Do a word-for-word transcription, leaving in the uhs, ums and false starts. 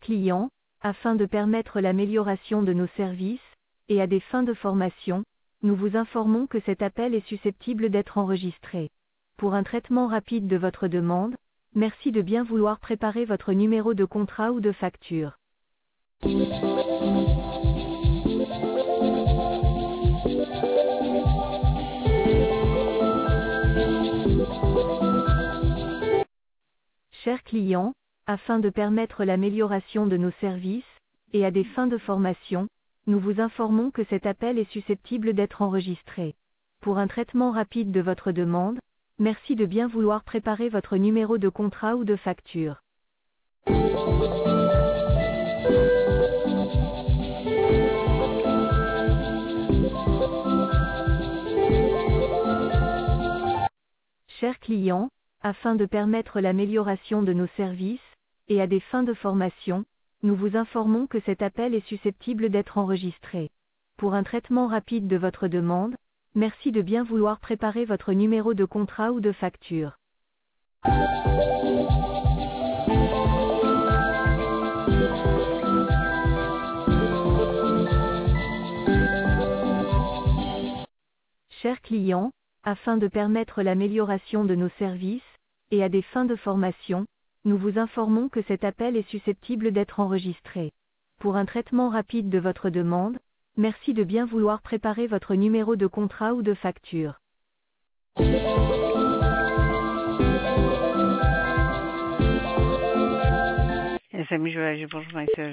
client, afin de permettre l'amélioration de nos services, et à des fins de formation, nous vous informons que cet appel est susceptible d'être enregistré. Pour un traitement rapide de votre demande, merci de bien vouloir préparer votre numéro de contrat ou de facture. Chers clients, afin de permettre l'amélioration de nos services, et à des fins de formation, nous vous informons que cet appel est susceptible d'être enregistré. Pour un traitement rapide de votre demande, merci de bien vouloir préparer votre numéro de contrat ou de facture. Chers clients, afin de permettre l'amélioration de nos services, et à des fins de formation, nous vous informons que cet appel est susceptible d'être enregistré. Pour un traitement rapide de votre demande, merci de bien vouloir préparer votre numéro de contrat ou de facture. Chers clients, afin de permettre l'amélioration de nos services, et à des fins de formation, nous vous informons que cet appel est susceptible d'être enregistré. Pour un traitement rapide de votre demande, merci de bien vouloir préparer votre numéro de contrat ou de facture. Les amis, je vais, bonjour,